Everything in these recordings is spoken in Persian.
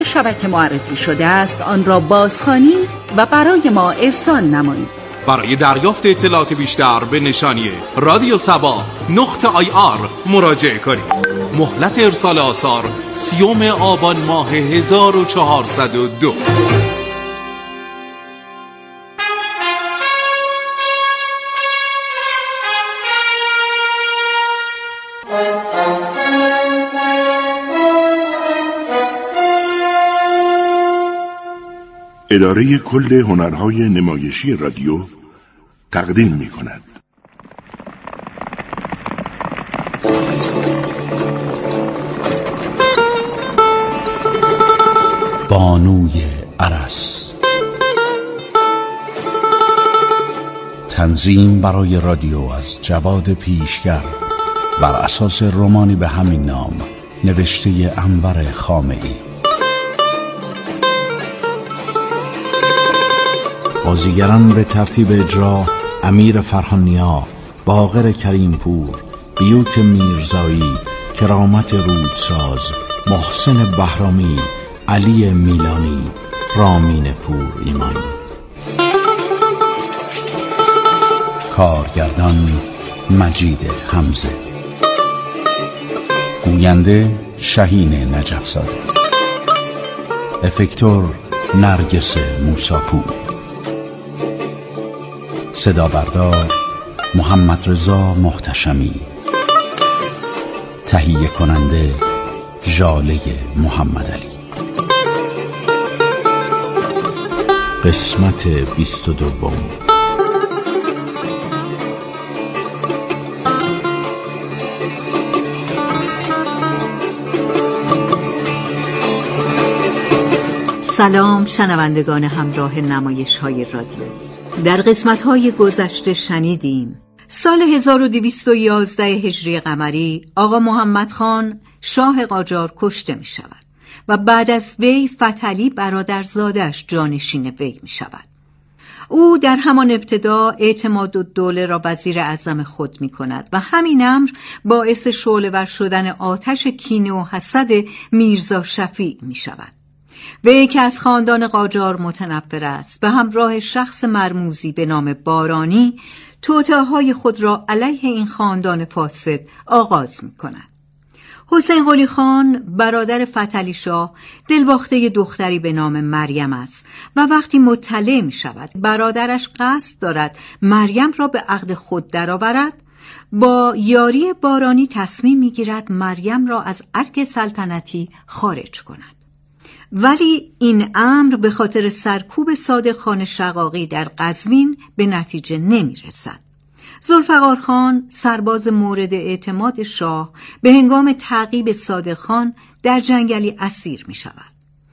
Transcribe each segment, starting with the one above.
شبکه معرفی شده است آن را بازخوانی و برای ما ارسال نمایید. برای دریافت اطلاعات بیشتر به نشانی radiosaba.ir مراجعه کنید. مهلت ارسال آثار 30 آبان ماه 1402. اداره کل هنرهای نمایشی رادیو تقدیم می‌کند. بانوی ارس. تنظیم برای رادیو از جواد پیشگر بر اساس رمانی به همین نام نوشته انور خامعی. بازیگران به ترتیب اجرا: امیر فرهانیا، باقر کریمپور، بیوک میرزایی، کرامت رودساز، محسن بهرامی، علی میلانی، رامین پور ایمانی. کارگردان مجید حمزه. گوینده شهین نجفزاده. افکتور نرگس موساپور. صدا بردار محمد رضا محتشمی. تهیه کننده ژاله محمد علی. قسمت 22. سلام شنوندگان همراه نمایش‌های رادیو. در قسمت‌های گذشته شنیدیم سال 1211 هجری قمری آقا محمد خان شاه قاجار کشته می شود و بعد از وی فتحعلی برادرزادش جانشین وی می شود. او در همان ابتدا اعتمادالدوله را وزیر اعظم خود می کند و همین امر باعث شعله‌ور شدن آتش کینه و حسد میرزا شفیع می شود. وی که از خاندان قاجار متنفر است به همراه شخص مرموزی به نام بارانی توطئه‌های خود را علیه این خاندان فاسد آغاز می کند. حسین قلی خان برادر فتحعلی شاه دلباخته دختری به نام مریم است و وقتی مطلع می شود برادرش قصد دارد مریم را به عقد خود درآورد، با یاری بارانی تصمیم می گیرد مریم را از ارگ سلطنتی خارج کند. ولی این امر به خاطر سرکوب صادق خان شقاقی در قزوین به نتیجه نمی رسد. ذوالفقار خان سرباز مورد اعتماد شاه به هنگام تعقیب صادق خان در جنگلی اسیر می شود.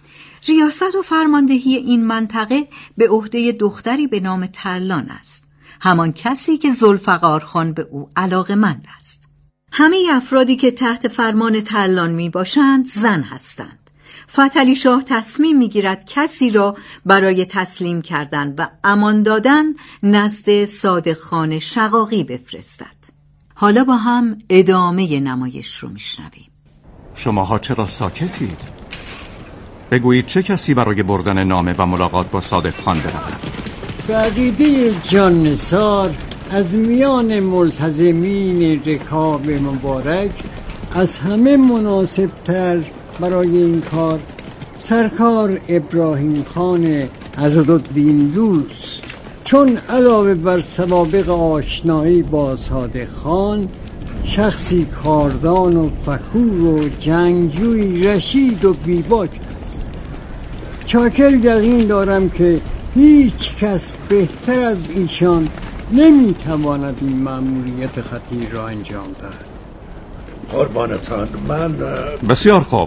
ریاست و فرماندهی این منطقه به عهده دختری به نام ترلان است، همان کسی که ذوالفقار خان به او علاقه‌مند است. همه افرادی که تحت فرمان ترلان می باشند زن هستند. فتحعلی شاه تصمیم میگیرد کسی را برای تسلیم کردن و امان دادن نزد صادق خان شقاقی بفرستد. حالا با هم ادامه نمایش رو میشنویم. شماها چرا ساکتید؟ بگویید چه کسی برای بردن نامه و ملاقات با صادق خان برود؟ به عقیده جان نثار از میان ملتزمین رکاب مبارک از همه مناسبتر برای این کار سرکار ابراهیم خان عضدالدین لوست، چون علاوه بر سوابق آشنایی با صادق خان شخصی کاردان و فخور و جنگجوی رشید و بیباک است. چاکر یقین دارم که هیچ کس بهتر از ایشان نمیتواند این مأموریت خطیر را انجام دهد. قربانتان من بسیار خوب.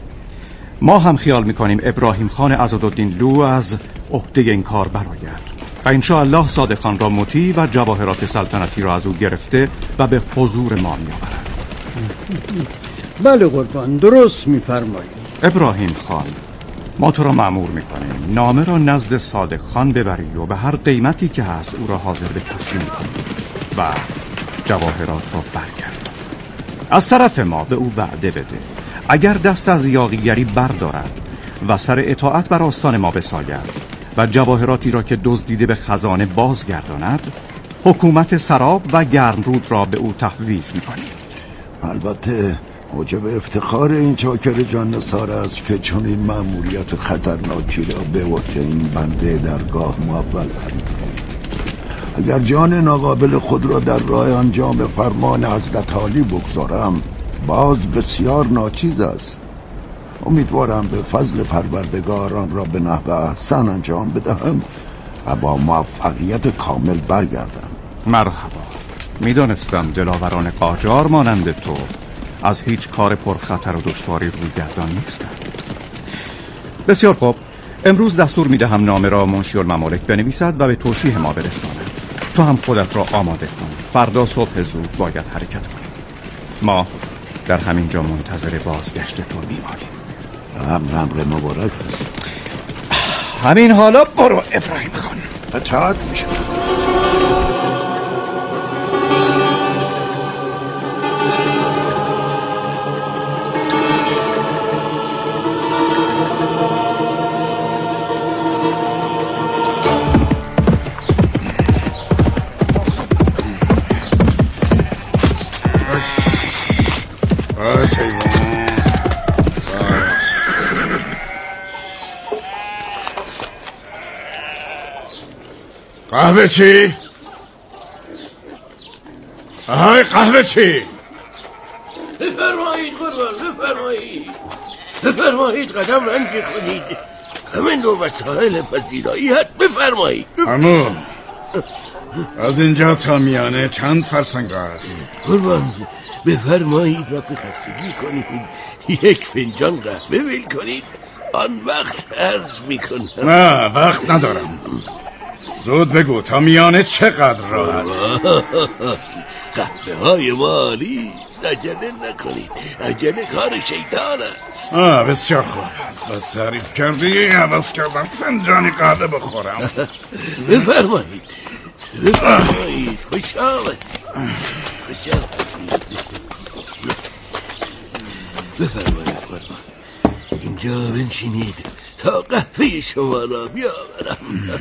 ما هم خیال میکنیم ابراهیم خان عضدالدین لو از عهده این کار برآید و انشاءالله صادق خان را مطیع و جواهرات سلطنتی را از او گرفته و به حضور ما میآورد. بله قربان، درست میفرمایید. ابراهیم خان، ما تو را مأمور میکنیم نامه را نزد صادق خان ببری و به هر قیمتی که هست او را حاضر به تسلیم کنی و جواهرات را برگردان. از طرف ما به او وعده بده اگر دست از یاغیگری بردارد و سر اطاعت بر آستان ما بساید و جواهراتی را که دزدیده به خزانه بازگرداند، حکومت سراب و گرمرود را به او تفویض می‌کنیم. البته موجب افتخار این چاکر جان نثار است که چون این مأموریت خطرناکی را به عهده این بنده درگاه محول فرمودید. اگر جان ناقابل خود را در راه انجام فرمان حضرت عالی بگذارم، باز بسیار ناچیز است. امیدوارم به فضل پروردگار آن را به نحو احسن انجام بدهم و با موفقیت کامل برگردم. مرحبا. میدانستم دلاوران قاجار مانند تو از هیچ کار پرخطر و دشواری رویگردان نیستند. بسیار خوب، امروز دستور میدهم نامه را منشی الممالک بنویسد و به توشیح ما برساند. تو هم خودت را آماده کن، فردا صبح زود باید حرکت کنیم. ما در همین جا منتظر بازگشت تو میمانیم. امر مبارک است. همین حالا برو ابراهیم خان. اطاعت میشه. قهوه چی؟ آهای قهوه چی؟ بفرمایید قربان، بفرمایید قدم رنجی کنید. همین دو وسایل پذیرایی هست، بفرمایید. عمو، از اینجا تا میانه چند فرسنگ است؟ قربان بفرمایید رفع خستگی کنید، یک فنجان قهوه میل کنید، آن وقت عرض میکنم. نه وقت ندارم، زود بگو تا میانه چقدر راه است؟ قهوه های مالی، عجله نکنید، عجله کار شیطان است. بسیار خوب، از بس تعریف کردی عوض کردم فنجانی قهوه بخورم. بفرمایید خوش آمد. بفرمایید قربان، اینجا بنشینید تا قهوه شما را بیاورم.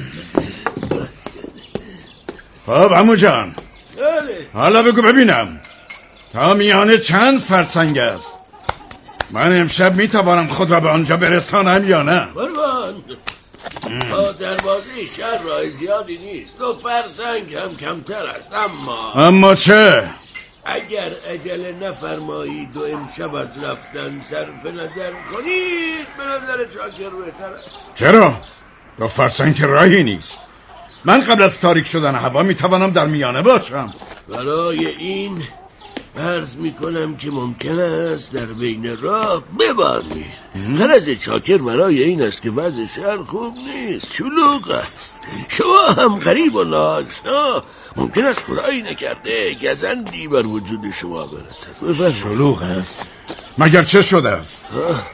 خب عمو جان، حالا بگو ببینم تا میانه چند فرسنگ است؟ من امشب میتوانم خود را به آنجا برسانم یا نه؟ قربان تا دروازه شهر راه زیادی نیست، 2 فرسنگ هم کمتر است. اما چه؟ اگر عجله نفرمایید و امشب از رفتن صرف نظر کنید، به نظر چاکر بهتر است. چرا؟ 2 فرسنگ که راهی نیست. من قبل از تاریک شدن هوا میتوانم در میانه باشم. برای این عرض میکنم که ممکن است در بین راه ببانید. غرض چاکر برای این است که وضع شهر خوب نیست، شلوغ است. شما هم غریب و ناآشنا ممکن است خدایی نکرده گزندی بر وجود شما برسد. شلوغ است؟ مگر چه شده است؟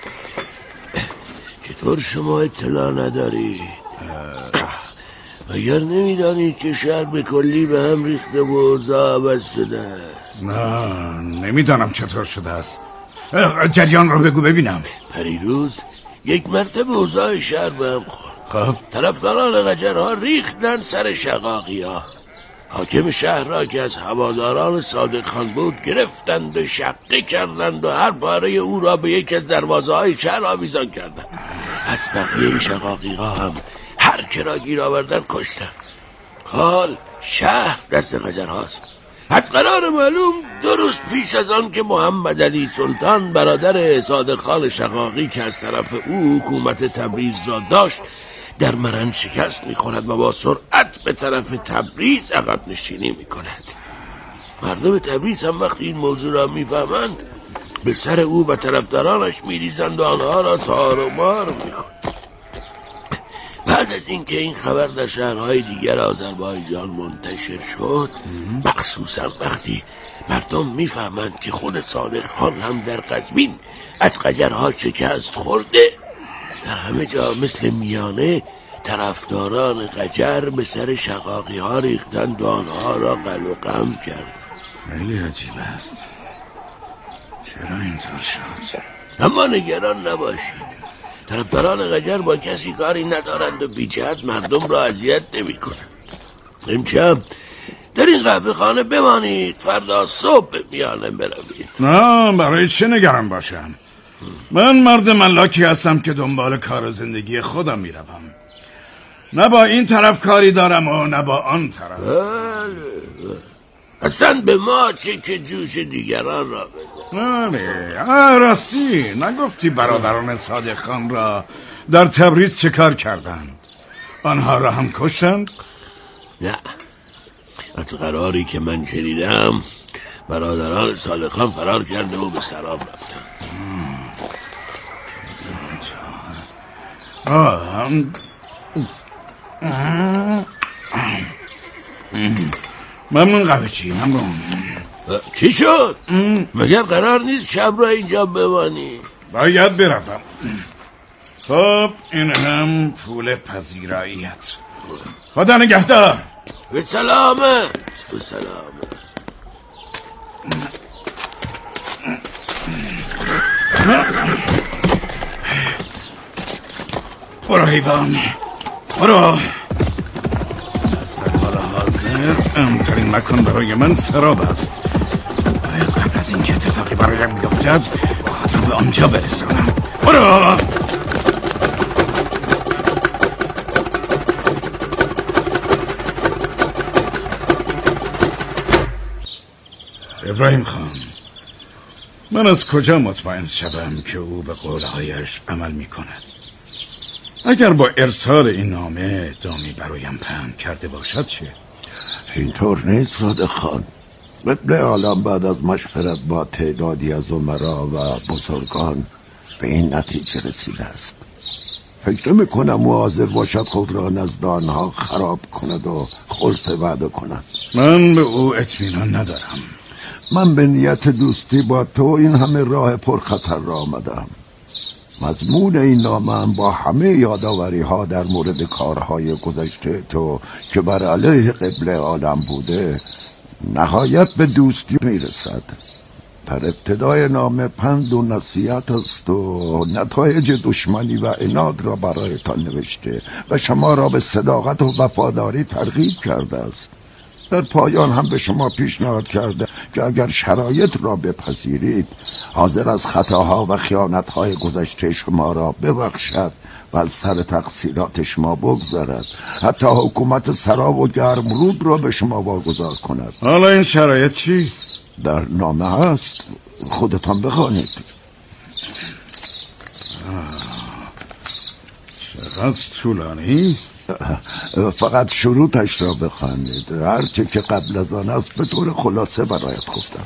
چطور شما اطلاع ندارید؟ اگر نمیدانید که شهر به کلی به هم ریخته و اوضاع عوض شده است؟ نه نمیدانم چطور شده است. جریان رو بگو ببینم. پریروز یک مرتبه اوضاع شهر به هم خورد. خب طرفداران قجرها ریختن سر شقاقی ها. حاکم شهر را که از هواداران صادق خان بود گرفتند و شقه کردند و هر پاره او را به یک از دروازه های شهر آویزان کردند. از بقیه شقاقی ها هم هر که را گیر آوردن کشتن. حال شهر دست قجرهاست. از قرار معلوم 2 روز پیش از آن که محمد علی سلطان برادر صادق خان شقاقی که از طرف او حکومت تبریز را داشت در مرن شکست می‌خورد و با سرعت به طرف تبریز عقب نشینی می‌کند. مردم تبریز هم وقتی این موضوع را می‌فهمند به سر او و طرفدارانش می‌ریزند و آنها را تار و مار می‌کنند. بعد از اینکه این خبر در شهرهای دیگر آذربایجان منتشر شد، مخصوصا وقتی مردم میفهمند که خود صادق خان هم در قزوین از قجرها شکست خورده، در همه جا مثل میانه طرفداران قجر به سر شقاقی ها ریختند و آنها را قل و قم کردند. خیلی عجیب است. چرا اینطور شد؟ اما نگران نباشید، طرفداران قجر با کسی کاری ندارند و بیجهت مردم را اذیت نمی‌کنند. امشب در این قهوه خانه بمانید، فردا صبح به میانه بروید. نه، برای چه نگران باشم؟ من مرد ملاکی هستم که دنبال کار زندگی خودم میروم. نه با این طرف کاری دارم و نه با آن طرف. اصلا به ما چه که جوش دیگران را بده. راستی نگفتی برادران صادق خان را در تبریز چه کار کردند؟ آنها را هم کشتند؟ نه، از قراری که من شنیدم برادران صادق خان فرار کرده و به سراب رفتند. ممنون قهوه چی، ممنون. چی شد؟ مگر قرار نیست شب را اینجا بمانی؟ باید بروم. خب این هم پول پذیراییت. خدا نگهدار. به سلامت. به سلامت. برو حیوان، برو. از در حال حاضر امترین مکان برای من سراب است. باید قبل از این که اتفاقی برایم میافتد خود را به آنجا برسانم. برو. ابراهیم خان، من از کجا مطمئن شدم که او به قولهایش عمل می کند؟ اگر با ارسال این نامه دامی برایم پهن کرده باشد چه؟ اینطور نیست صادق خان. قبل عالم بعد از مشورت با تعدادی از امرا و بزرگان به این نتیجه رسیده است. فکر میکنم او حاضر باشد خود را نزد آنها خراب کند و خلف وعده کند. من به او اطمینان ندارم. من به نیت دوستی با تو این همه راه پرخطر را آمدم. مضمون این نامه با همه یادآوری ها در مورد کارهای گذشته تو که بر علیه قبله عالم بوده نهایت به دوستی میرسد. در ابتدای نامه پند و نصیحت است و نتایج دشمنی و عناد را برایتان نوشته و شما را به صداقت و وفاداری ترغیب کرده است. در پایان هم به شما پیشنهاد کرده که اگر شرایط را بپذیرید حاضر از خطاها و خیانتهای گذشته شما را ببخشد و از سر تقصیرات شما بگذارد، حتی حکومت سراب و گرمرود را به شما واگذار کند. حالا این شرایط چیست؟ در نامه هست، خودتان بخوانید. چقدر طولانی؟ فقط شروطش را بخوانید. هرچه که قبل از آن است به طور خلاصه برایت گفتم.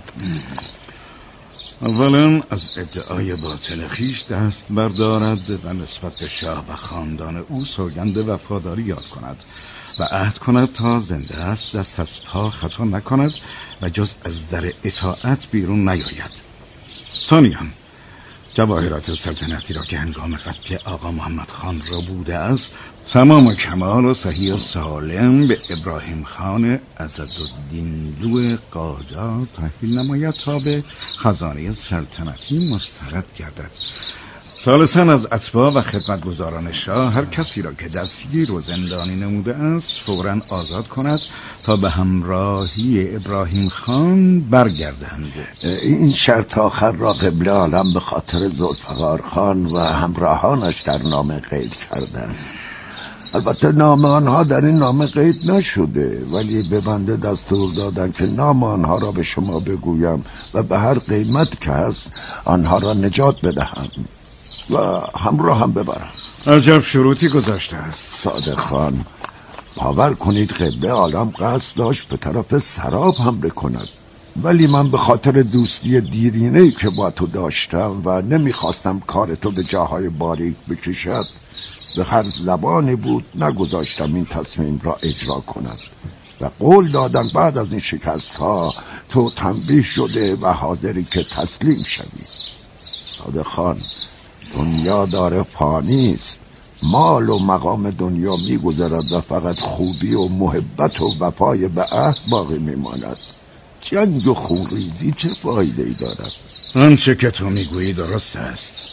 اولا از ادعای باطل خویش دست بردارد و نسبت به شاه و خاندان او سوگند وفاداری یاد کند و عهد کند تا زنده است دست از پا خطا نکند و جز از در اطاعت بیرون نیاید. ثانیاً جواهرات سلطنتی را که هنگام فتح آقا محمد خان را بوده است تمام و کمال و صحیح و سالم به ابراهیم خان عزت‌الدین لو قاجار تحویل نماید تا به خزانه سلطنتی مسترد گردد. ثالثاً از اتباع و خدمتگزاران شاه هر کسی را که دستگیر و زندانی نموده است فوراً آزاد کند تا به همراهی ابراهیم خان برگردند. این شرط آخر را قبله عالم به خاطر ذوالفقار خان و همراهانش در نامه قید کرده است. البته نام آنها در این نامه قید نشده، ولی به بنده دستور دادن که نام آنها را به شما بگویم و به هر قیمت که هست آنها را نجات بدهم و همراه هم ببرم. عجب شروطی گذاشته است. صادق خان، باور کنید قبله عالم قصد داشت به طرف سراب حمله کند، ولی من به خاطر دوستی دیرینه‌ای که با تو داشتم و نمیخواستم کار تو به جاهای باریک بکشد به هر زبانی بود نگذاشتم این تصمیم را اجرا کند و قول دادم بعد از این شکست ها تو تنبیه شده و حاضری که تسلیم شوی. صادق خان، دنیا داره فانی است. مال و مقام دنیا میگذرد و فقط خوبی و محبت و وفای به عهد باقی میماند. جنگ و خونریزی چه فایده ای دارد؟ آنچه که تو میگویی درست است،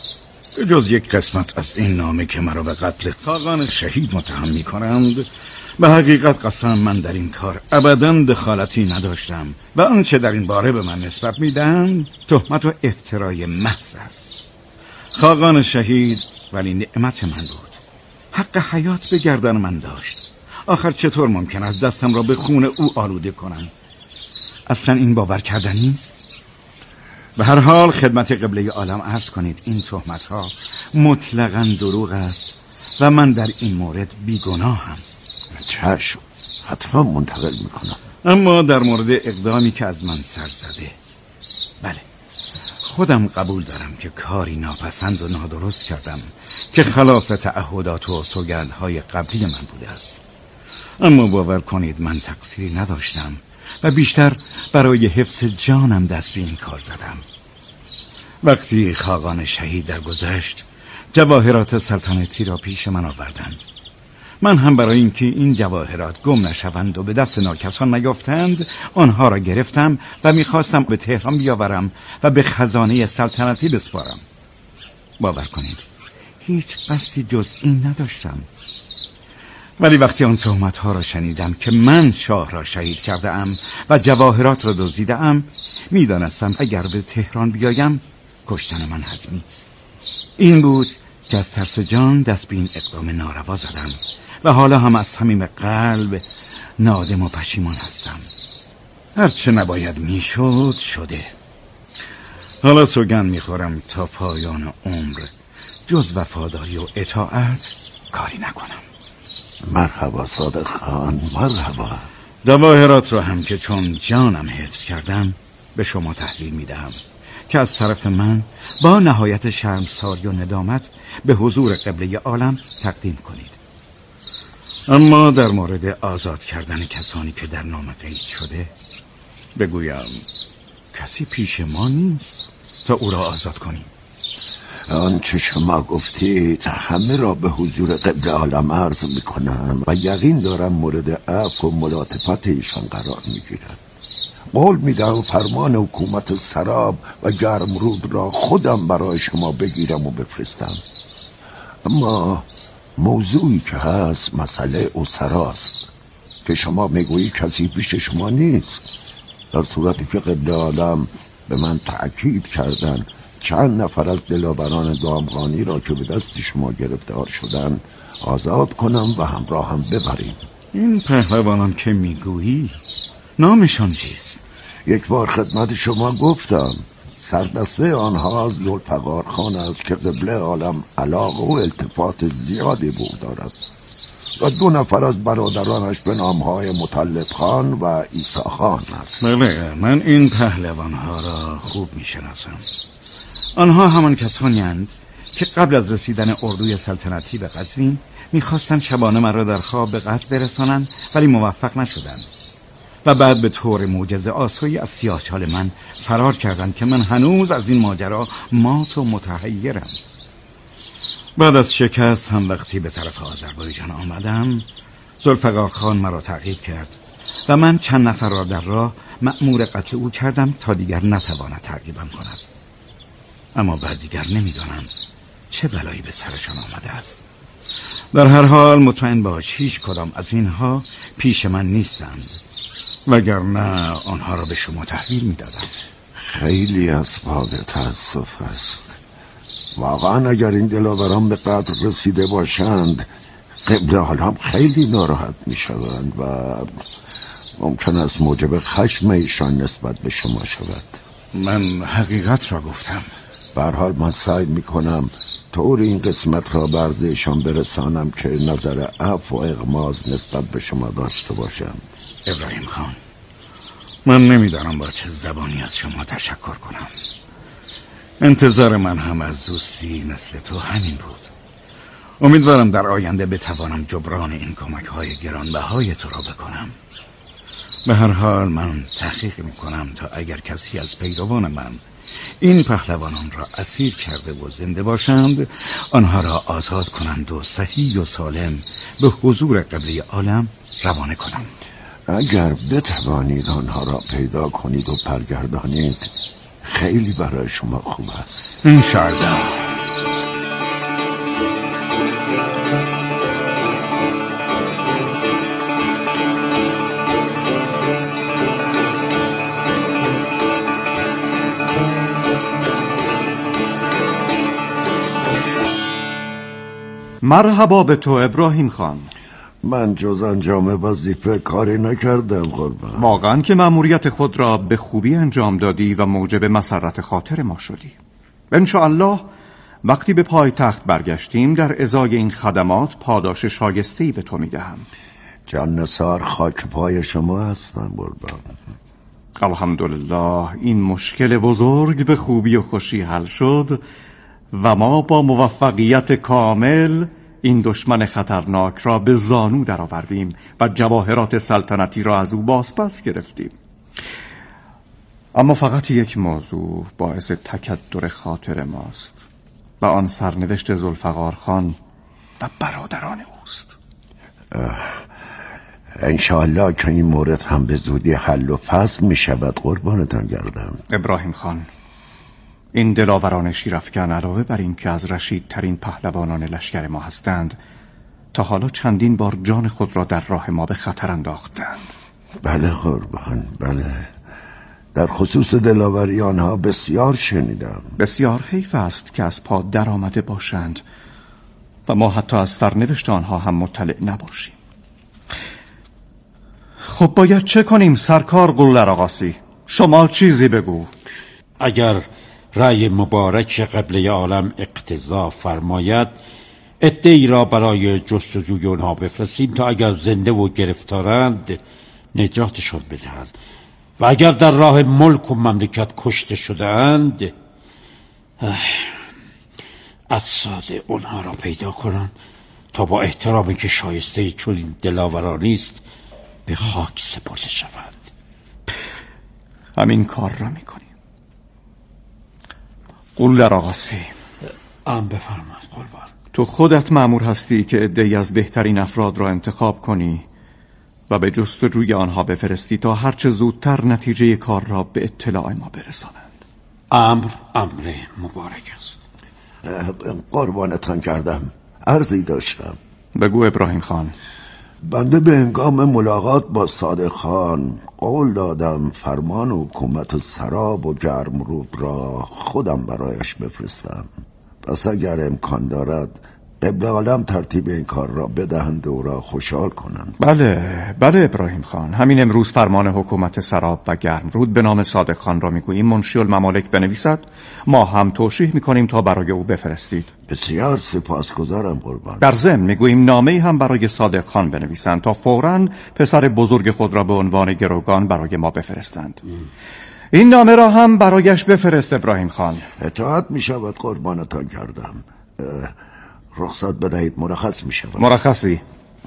جز یک قسمت از این نامه که مرا به قتل خاقان شهید متهم می کنند، به حقیقت قسم من در این کار ابداً دخالتی نداشتم و آنچه در این باره به من نسبت میدن تهمت و افترای محض است. خاقان شهید ولی نعمت من بود، حق حیات به گردن من داشت. آخر چطور ممکن است دستم را به خون او آلوده کنم؟ اصلا این باور کردنی نیست. به هر حال خدمت قبله عالم عرض کنید این تهمت ها مطلقاً دروغ است و من در این مورد بیگناهم. چشم، حتما منتقل میکنم. اما در مورد اقدامی که از من سر زده، بله، خودم قبول دارم که کاری ناپسند و نادرست کردم که خلاف تعهدات و سوگندهای قبلی من بوده است. اما باور کنید من تقصیری نداشتم و بیشتر برای حفظ جانم دست به این کار زدم. وقتی خاقان شهید درگذشت، جواهرات سلطنتی را پیش من آوردند. من هم برای اینکه این جواهرات گم نشوند و به دست ناکسان نیفتند آنها را گرفتم و میخواستم به تهران بیاورم و به خزانه سلطنتی بسپارم. باور کنید هیچ قصدی جز این نداشتم. ولی وقتی آن تهمت ها را شنیدم که من شاه را شهید کرده ام و جواهرات را دزدیده ام، میدانستم اگر به تهران بیایم کشتن من حتمی است. این بود که از ترس جان دست به این اقدام ناروا زدم و حالا هم از صمیم قلب نادم و پشیمان هستم. هرچه نباید میشد شده. حالا سوگند میخورم تا پایان عمر جز وفاداری و اطاعت کاری نکنم. مرحبا صادق خان، مرحبا. جواهرات را هم که چون جانم حفظ کردم به شما تحویل میدهم که از طرف من با نهایت شرمساری و ندامت به حضور قبله عالم تقدیم کنید. اما در مورد آزاد کردن کسانی که در نام قید شده بگویم کسی پیش ما نیست تا او را آزاد کنیم. آنچه شما گفتید همه را به حضور قبله عالم عرض میکنم و یقین دارم مورد عفو و ملاطفت ایشان قرار میگیرد. قول میدم فرمان حکومت سراب و گرمرود را خودم برای شما بگیرم و بفرستم. اما موضوعی که هست مسئله اسراست که شما میگویی کسی پیش شما نیست، در صورتی که قبله عالم به من تأکید کردن چند نفر از دلاوران دامغانی را که به دست شما گرفتار شدن آزاد کنم و همراه هم ببریم. این پهلوانان که میگویی نامشان چیست؟ یک بار خدمت شما گفتم سردسته آنها ذوالفقار خان است که قبله عالم علاقه و التفات زیادی به او دارد و 2 نفر از برادرانش به نامهای مطلب خان و عیسی خان است. بله، من این پهلوانها را خوب میشناسم. آنها همان کسانی اند که قبل از رسیدن اردوی سلطنتی به قزوین میخواستند شبانه مرا در خواب به قتل برسانند ولی موفق نشدند و بعد به طور معجزه آسایی از سیاهچال من فرار کردند که من هنوز از این ماجرا مات و متحیرم. بعد از شکست هم وقتی به طرف آذربایجان آمدم ذوالفقار خان مرا تعقیب کرد و من چند نفر را در راه مأمور قتل او کردم تا دیگر نتواند تعقیبم کند. اما بعد دیگر نمیدانم چه بلایی به سرشان آمده است. در هر حال مطمئن باش هیچ کدام از اینها پیش من نیستند، وگرنه آنها را به شما تحویل میدادم. خیلی اسباب تأسف است. واقعا اگر این دلاوران به قتل رسیده باشند قبله عالم خیلی ناراحت می شوند و ممکن است موجب خشم ایشان نسبت به شما شود. من حقیقت را گفتم. به هر حال من سعی می کنم طور این قسمت را برزشان برسانم که نظر عفو و اغماض نسبت به شما داشته باشم. ابراهیم خان، من نمیدانم با چه زبانی از شما تشکر کنم. انتظار من هم از دوستی مثل تو همین بود. امیدوارم در آینده بتوانم جبران این کمک‌های گرانبهای تو را بکنم. به هر حال من تحقیق میکنم تا اگر کسی از پیروان من این پهلوانان را اسیر کرده و زنده باشند آنها را آزاد کنند و صحیح و سالم به حضور قبله عالم روانه کنم. اگر بتوانید آنها را پیدا کنید و برگردانید خیلی برای شما خوب است. انشاءالله. مرحبا به تو ابراهیم خان. من جز انجام وظیفه کاری نکردم قربان. واقعا که مأموریت خود را به خوبی انجام دادی و موجب مسرت خاطر ما شدی. انشاءالله وقتی به پایتخت برگشتیم در ازای این خدمات پاداش شایسته‌ای به تو میدهم. جان نثار خاک پای شما هستم قربان. الحمدلله این مشکل بزرگ به خوبی و خوشی حل شد و ما با موفقیت کامل این دشمن خطرناک را به زانو درآوردیم و جواهرات سلطنتی را از او بازپس گرفتیم. اما فقط یک موضوع باعث تکدر خاطر ماست و آن سرنوشت ذوالفقار خان و برادران اوست. انشاءالله که این مورد هم به زودی حل و فصل می شود قربانتان گردم. ابراهیم خان، این دلاوران شیرافکن علاوه بر این که از رشیدترین پهلوانان لشکر ما هستند، تا حالا چندین بار جان خود را در راه ما به خطر انداختند. بله قربان، بله. در خصوص دلاوری آنها بسیار شنیدم. بسیار حیف است که از پا در آمده باشند و ما حتی از سرنوشت آنها هم مطلع نباشیم. خب باید چه کنیم سرکار قلدر آقاسی؟ شما چیزی بگو. اگر رأی مبارک قبله عالم اقتضا فرماید، عده‌ای را برای جستجوی آنها بفرستیم تا اگر زنده و گرفتارند نجاتشان بدهند و اگر در راه ملک و مملکت کشته شده‌اند اجساد آنها را پیدا کنند تا با احترامی که شایسته چنین دلاورانی است به خاک سپرده شوند. همین کار را میکنیم. قلدر آقاسی، بفرمایید قربان. تو خودت مأمور هستی که عده‌ای از بهترین افراد را انتخاب کنی و به جستجوی آنها بفرستی تا هرچه زودتر نتیجه کار را به اطلاع ما برسانند. امر مبارک است. قربانتان کردم. عرضی داشتم. بگو ابراهیم خان. بنده به هنگام ملاقات با صادق خان قول دادم فرمان حکومت سراب و گرمرود را خودم برایش بفرستم. پس اگر امکان دارد قبل عالم ترتیب این کار را بدهند و را خوشحال کنند. بله ابراهیم خان، همین امروز فرمان حکومت سراب و گرمرود به نام صادق خان را میگوییم منشی الممالک بنویسد. ما هم توشیح میکنیم تا برای او بفرستید. بسیار سپاسگزارم قربان. در ضمن میگوییم نامه‌ای هم برای صادق خان بنویسند تا فوراً پسر بزرگ خود را به عنوان گروگان برای ما بفرستند. این نامه را هم برایش بفرست ابراهیم خان. اطاعت میشود قربانتان کردم. رخصت بدهید مرخص می شود. مرخصی.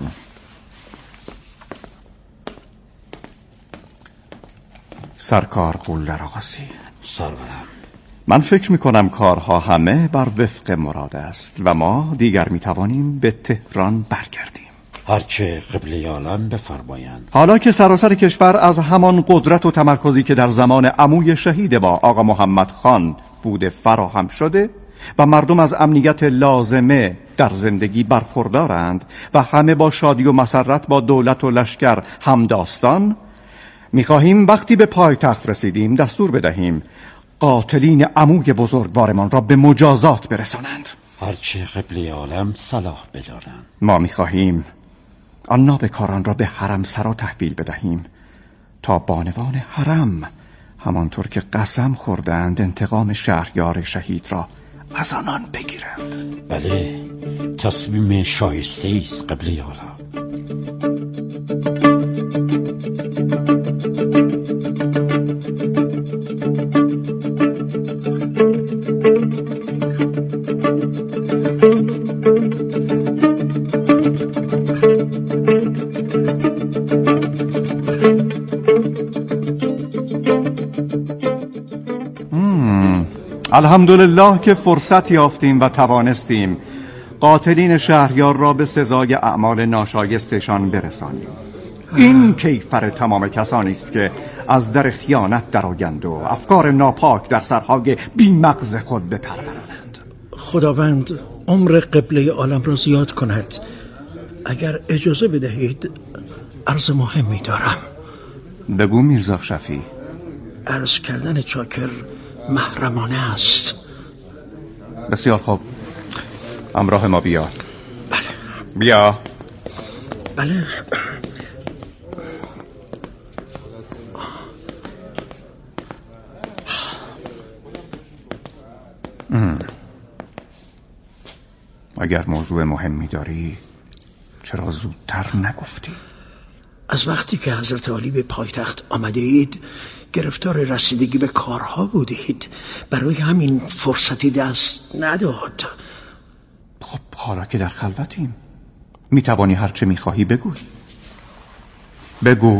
سرکار قلدر آقاسی. سرورم، من فکر می کنم کارها همه بر وفق مراد است و ما دیگر می توانیم به تهران برگردیم. هرچه قبله عالم بفرمایند. حالا که سراسر کشور از همان قدرت و تمرکزی که در زمان عموی شهید با آقا محمد خان بوده فراهم شده و مردم از امنیت لازمه در زندگی برخوردارند و همه با شادی و مسرت با دولت و لشکر همداستان، می‌خواهیم وقتی به پایتخت رسیدیم دستور بدهیم قاتلین عموی بزرگوارمان را به مجازات برسانند. هرچه قبله عالم صلاح بدارند. ما می‌خواهیم آن نابکاران را به حرم سرا تحویل بدهیم تا بانوان حرم همانطور که قسم خوردند انتقام شهریار شهید را از آنان بگیرند. بله، تصمیم شایسته است قبله عالم. الحمدلله که فرصت یافتیم و توانستیم قاتلین شهریار را به سزای اعمال ناشایستشان برسانیم. این کیفر تمام کسانی است که از در خیانت درآیند و افکار ناپاک در سرهای بی‌مغز خود بپرورانند. خداوند عمر قبله عالم را زیاد کند. اگر اجازه بدهید عرض مهمی دارم. بگو میرزا شفیع. عرض کردن چاکر محرمانه است. بسیار خوب، همراه ما بیا. بیا. بله. اگر موضوع مهمی داری چرا زودتر نگفتی؟ از وقتی که حضرت عالی به پایتخت آمده اید گرفتار رسیدگی به کارها بودید، برای همین فرصتی دست نداد. خب حالا که در خلوتیم میتوانی هرچه میخواهی بگوی. بگو.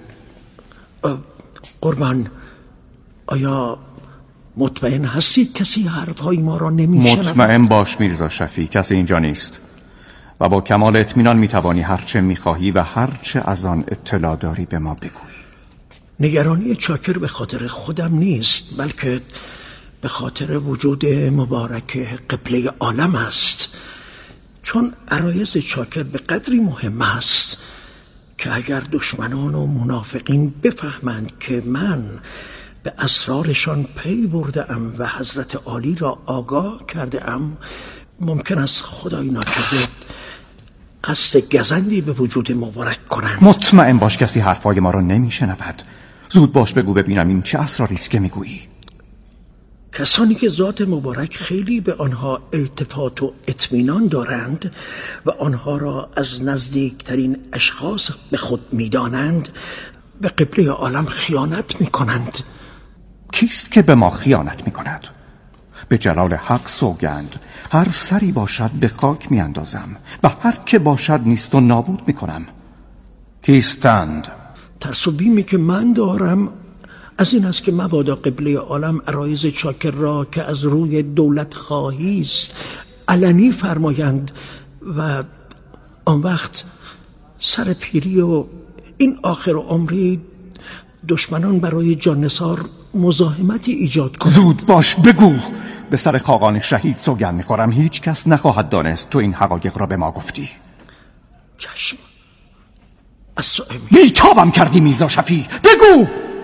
قربان، آیا مطمئن هستید کسی حرفهای ما را نمیشنود؟ مطمئن باش میرزا شفیع، کسی اینجا نیست و با کمال اطمینان میتوانی هرچه میخواهی و هرچه از آن اطلاع داری به ما بگوی. نگرانی چاکر به خاطر خودم نیست، بلکه به خاطر وجود مبارک قبله عالم است، چون عرایض چاکر به قدری مهم است که اگر دشمنان و منافقین بفهمند که من به اسرارشان پی برده ام و حضرت عالی را آگاه کرده ام، ممکن است خدای ناکرده قصد گزندی به وجود مبارک کنند. مطمئن باش کسی حرفای ما را نمیشنود. زود باش بگو ببینم این چه اسراری است که میگویی. کسانی که ذات مبارک خیلی به آنها التفات و اطمینان دارند و آنها را از نزدیکترین اشخاص به خود میدانند به قبله عالم خیانت میکنند. کیست که به ما خیانت میکند؟ به جلال حق سوگند هر سری باشد به خاک میاندازم و هر که باشد نیست و نابود میکنم. کیستند؟ ترس و بیمی که من دارم از این است که مبادا قبله عالم عرایض چاکر را که از روی دولت خواهی است علنی فرمایند و آن وقت سر پیری و این آخر عمری دشمنان برای جان نثار مزاحمتی ایجاد کنند. زود باش بگو. به سر خاقان شهید سوگند میخورم هیچ کس نخواهد دانست تو این حقایق را به ما گفتی. چشم. از بیتابم کردی میرزا شفیع. بگو.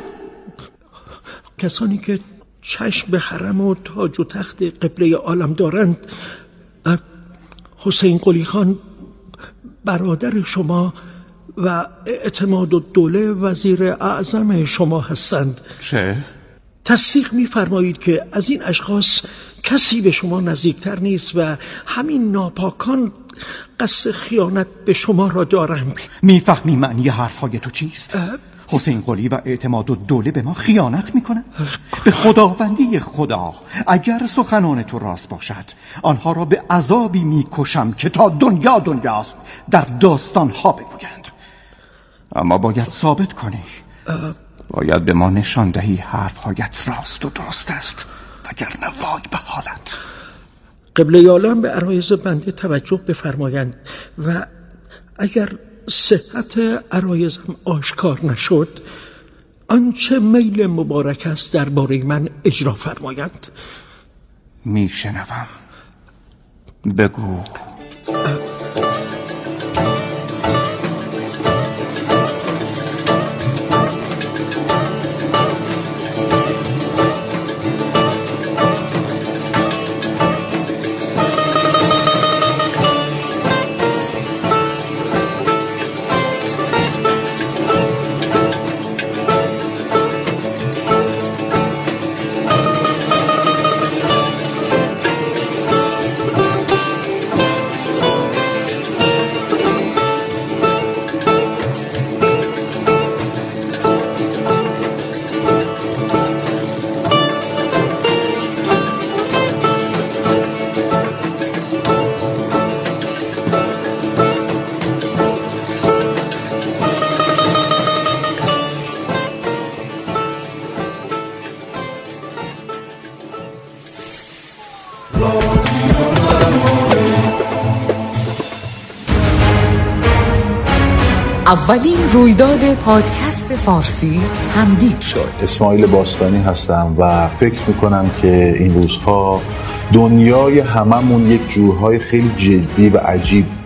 کسانی که چشم به حرم و تاج و تخت قبله عالم دارند حسین قلی خان برادر شما و اعتماد الدوله وزیر اعظم شما هستند. چه؟ تصدیق می‌فرمایید که از این اشخاص کسی به شما نزدیکتر نیست و همین ناپاکان قصد خیانت به شما را دارند. میفهمی معنی حرفهای تو چیست؟ حسین قلی و اعتماد الدوله به ما خیانت میکنند؟ به خداوندی خدا اگر سخنان تو راست باشد آنها را به عذابی میکشم که تا دنیاست در داستانها بگویند. اما باید ثابت کنی، باید به ما نشان دهی حرفهایت راست و درست است، وگرنه وای به حالت. قبله عالم به عرایض بنده توجه بفرمایند و اگر صحت عرایضم آشکار نشد آنچه میل مبارک است درباره من اجرا فرمایند. میشنوم. بگو. اولین رویداد پادکست فارسی تمدید شد. اسماعیل باستانی هستم و فکر میکنم که این روزها دنیای هممون یک جورهای خیلی جدی و عجیب